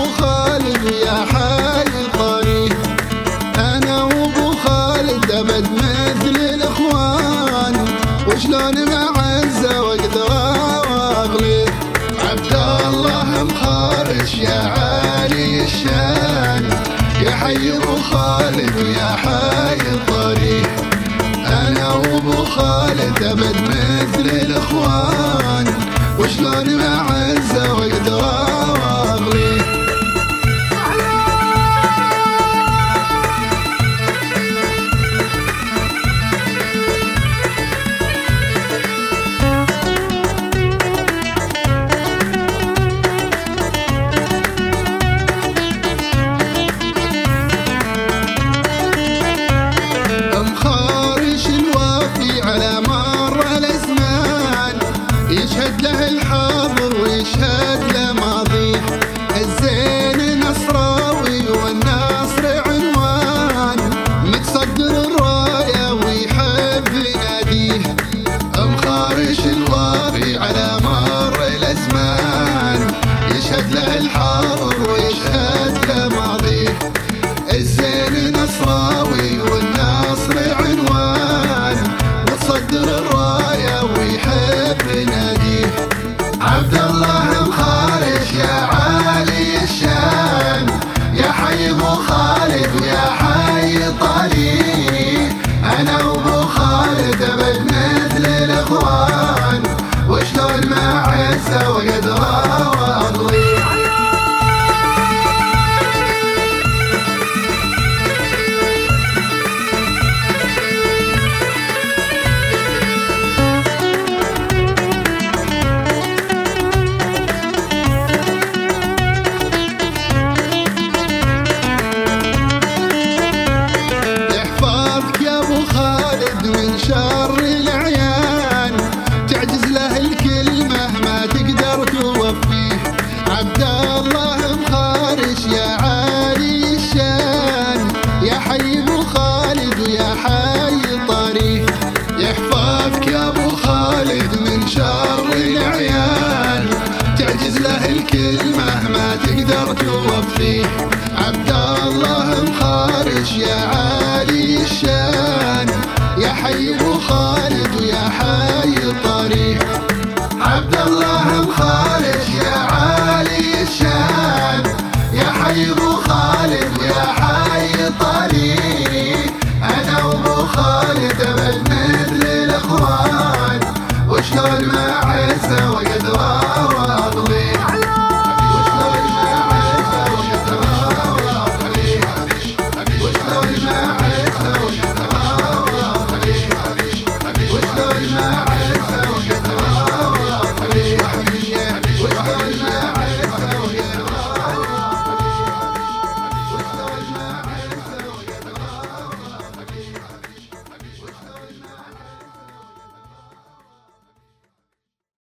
خالد ويا حي طريق. انا وابو خالد ابد مثل الاخوان، وشلون معزه واقدر واغلي. عبد الله مخارش يا عالي الشان، يا حي ابو خالد ويا حي طريق. انا وابو خالد ابد مثل الاخوان، وشلون معزه واقدر واغلي. على مر الازمان يشهد له الحاضر ويشهد له ماضيه. الزين نصراوي والنصر عنوان، متصدر الرايه ويحب يناديه. مخارش الوافي على مر الازمان يشهد له الحاضر ويشهد له ماضيه. الزين نصراوي والنصر عنوان، متصدر الرايه ويحب يناديه. عبد الله مخارش يا عالي الشان، يا حي ابو خالد ويا حي طريق. انا وابو خالد ابد مثل الاخوان، وشلون معزه واقدر واغلي. من شر العيان تعجز له الكلمة ما تقدر توفيه. عبد الله مخارش يا عالي الشان، يا حي ابو خالد ويا حي طريق. يحفظك يا ابو خالد من شر العيان، تعجز له الكلمة ما تقدر توفيه. عبد الله مخارش يا عالي الشان، يا حي ابو خالد ويا حي طريق.